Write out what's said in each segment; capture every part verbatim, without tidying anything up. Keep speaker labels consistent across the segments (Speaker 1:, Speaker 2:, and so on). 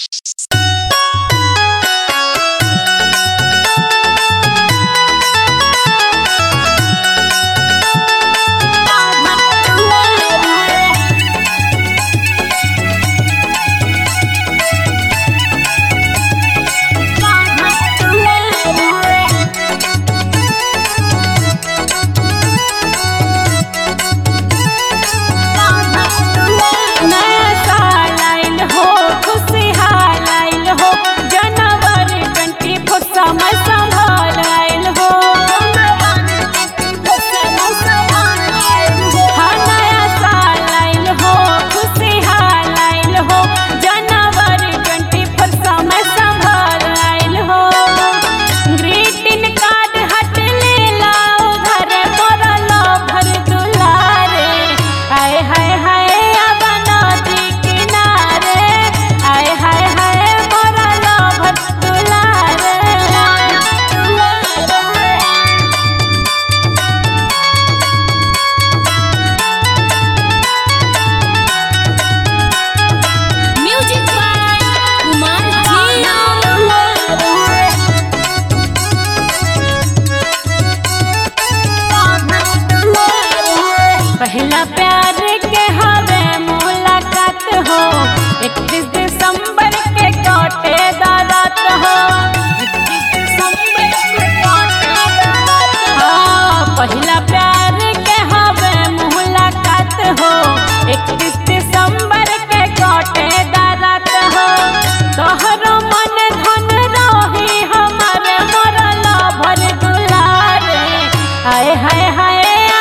Speaker 1: पहला प्यार के हवे मुलाकात हो, इक्कीस दिसंबर के कटे दारात हो। हाँ, पहला प्यार के हवे मुलाकात हो, इक्कीस दिसंबर के कटे दारात हो। तोहरो मन धन रही हमारे मरल भर दुलारे। हाय हाय हाय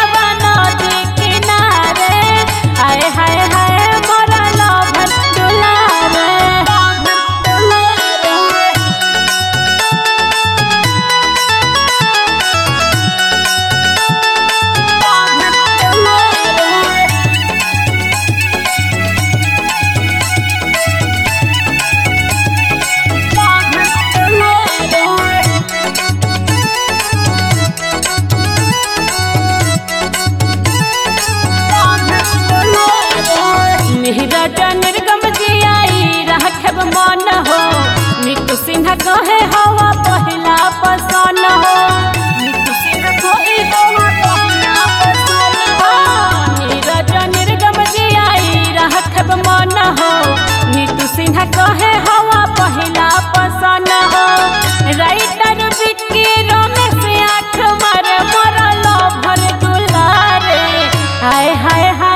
Speaker 1: निर्गम जियाई रखब मन हो, नीतू सिन्हा कहे हवा पहला पसंद हो। नीतू सिन्हा कहे हवा पहला पसंद हो। नीरज निर्गम जियाई रखब मन हो, नीतू सिन्हा कहे हवा पहला पसंद हो। राइटर विक्की रमेश आँख मारे मरल भर दुलारे। हाय हाय हाय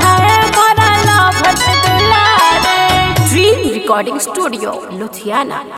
Speaker 1: रिकॉर्डिंग स्टूडियो लुधियाना।